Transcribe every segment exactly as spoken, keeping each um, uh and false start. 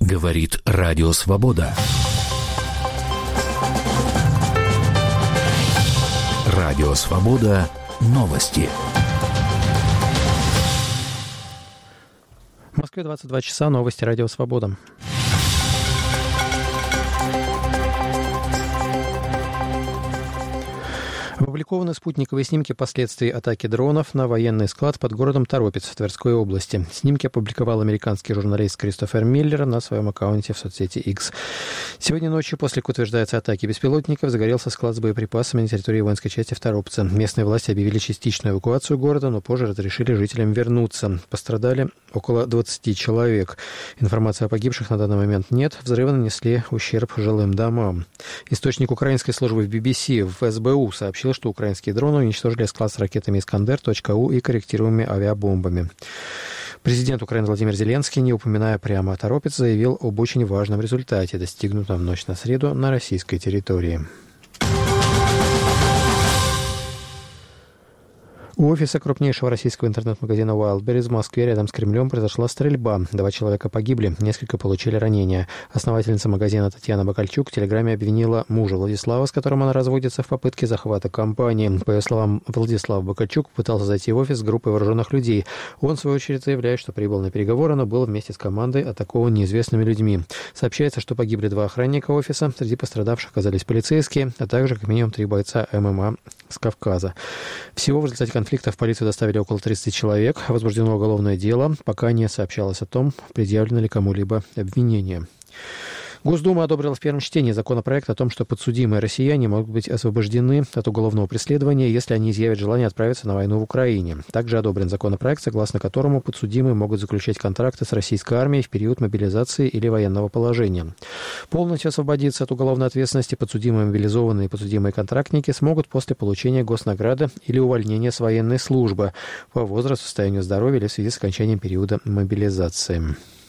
Говорит Радио Свобода. Радио Свобода. Новости. В Москве двадцать два часа. Новости Радио Свобода. Опубликованы спутниковые снимки последствий атаки дронов на военный склад под городом Торопец в Тверской области. Снимки опубликовал американский журналист Кристофер Миллер на своем аккаунте в соцсети X. Сегодня ночью, после, как утверждается, атаки беспилотников, загорелся склад с боеприпасами на территории воинской части в Торопце. Местные власти объявили частичную эвакуацию города, но позже разрешили жителям вернуться. Пострадали около двадцати человек. Информации о погибших на данный момент нет. Взрывы нанесли ущерб жилым домам. Источник украинской службы в би би си в эс бэ у сообщил, что украинские дроны уничтожили склад с ракетами «Искандер.У» и корректируемыми авиабомбами. Президент Украины Владимир Зеленский, не упоминая прямо о Торопец, заявил об очень важном результате, достигнутом в ночь на среду на российской территории. У офиса крупнейшего российского интернет-магазина Wildberries в Москве рядом с Кремлем произошла стрельба. Два человека погибли, несколько получили ранения. Основательница магазина Татьяна Бакальчук в телеграме обвинила мужа Владислава, с которым она разводится, в попытке захвата компании. По ее словам, Владислав Бакальчук пытался зайти в офис с группой вооруженных людей. Он, в свою очередь, заявляет, что прибыл на переговоры, но был вместе с командой атакован неизвестными людьми. Сообщается, что погибли два охранника офиса. Среди пострадавших оказались полицейские, а также как минимум три бойца эм эм а с Кавказа. Всего в результате конфликта в полицию доставили около тридцати человек. Возбуждено уголовное дело. Пока не сообщалось о том, предъявлено ли кому-либо обвинение. Госдума одобрила в первом чтении законопроект о том, что подсудимые россияне могут быть освобождены от уголовного преследования, если они изъявят желание отправиться на войну в Украине. Также одобрен законопроект, согласно которому подсудимые могут заключать контракты с российской армией в период мобилизации или военного положения. Полностью освободиться от уголовной ответственности подсудимые мобилизованные и подсудимые контрактники смогут после получения госнаграды или увольнения с военной службы по возрасту, состоянию здоровья или в связи с окончанием периода мобилизации.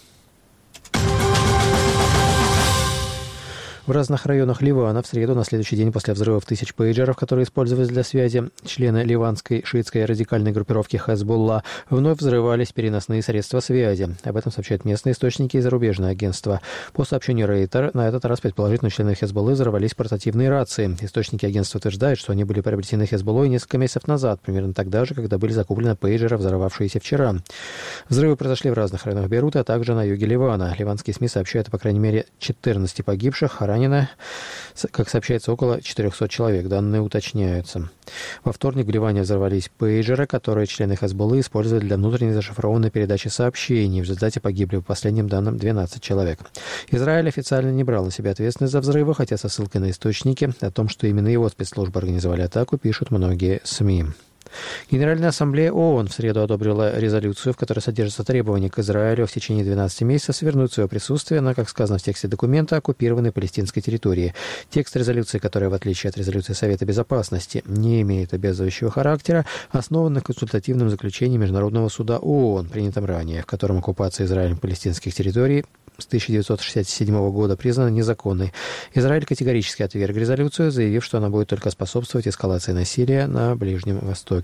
В разных районах Ливана в среду, на следующий день после взрывов тысяч пейджеров, которые использовались для связи, члены ливанской шиитской радикальной группировки Хезболла, вновь взрывались переносные средства связи. Об этом сообщают местные источники и зарубежные агентства. По сообщению Рейтер, на этот раз, предположительно, члены Хезболлы взорвались портативные рации. Источники агентства утверждают, что они были приобретены Хезболлой несколько месяцев назад, примерно тогда же, когда были закуплены пейджеры, взорвавшиеся вчера. Взрывы произошли в разных районах Бейрута, а также на юге Ливана. Ливанские СМИ сообщают о, по крайней мере, четырнадцати погибших, а ранее как сообщается, около четырехсот человек. Данные уточняются. Во вторник в Ливане взорвались пейджеры, которые члены Хезболлы использовали для внутренней зашифрованной передачи сообщений. В результате погибли, по последним данным, двенадцать человек. Израиль официально не брал на себя ответственность за взрывы, хотя со ссылкой на источники о том, что именно его спецслужбы организовали атаку, пишут многие СМИ. Генеральная ассамблея ООН в среду одобрила резолюцию, в которой содержатся требования к Израилю в течение двенадцати месяцев свернуть свое присутствие на, как сказано в тексте документа, оккупированной палестинской территории. Текст резолюции, которая, в отличие от резолюции Совета Безопасности, не имеет обязывающего характера, основан на консультативном заключении Международного суда ООН, принятом ранее, в котором оккупация Израилем палестинских территорий с тысяча девятьсот шестьдесят седьмого года признана незаконной. Израиль категорически отверг резолюцию, заявив, что она будет только способствовать эскалации насилия на Ближнем Востоке.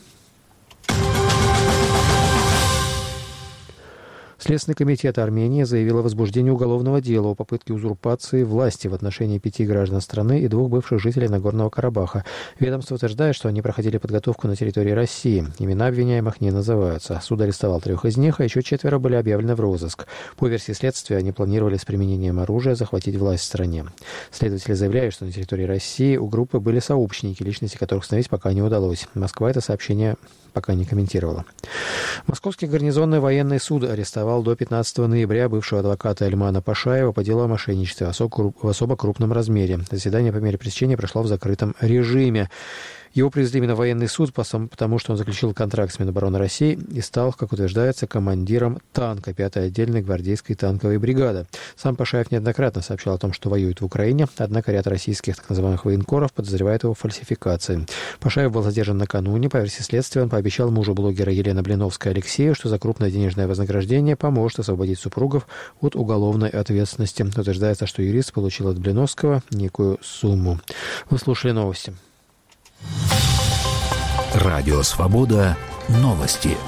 Следственный комитет Армении заявил о возбуждении уголовного дела о попытке узурпации власти в отношении пяти граждан страны и двух бывших жителей Нагорного Карабаха. Ведомство утверждает, что они проходили подготовку на территории России. Имена обвиняемых не называются. Суд арестовал трех из них, а еще четверо были объявлены в розыск. По версии следствия, они планировали с применением оружия захватить власть в стране. Следователи заявляют, что на территории России у группы были сообщники, личности которых установить пока не удалось. Москва это сообщение пока не комментировала. Московский гарнизонный военный суд арестовал до пятнадцатого ноября бывшего адвоката Альмана Пашаева по делу о мошенничестве в особо крупном размере. Заседание по мере пресечения прошло в закрытом режиме. Его привезли именно в военный суд, потому что он заключил контракт с Минобороны России и стал, как утверждается, командиром танка пятой отдельной гвардейской танковой бригады. Сам Пашаев неоднократно сообщал о том, что воюет в Украине, однако ряд российских так называемых военкоров подозревает его в фальсификации. Пашаев был задержан накануне. По версии следствия, он пообещал мужу блогера Елены Блиновской Алексею, что за крупное денежное вознаграждение поможет освободить супругов от уголовной ответственности. Утверждается, что юрист получил от Блиновского некую сумму. Вы слушали новости. Радио Свобода. Новости.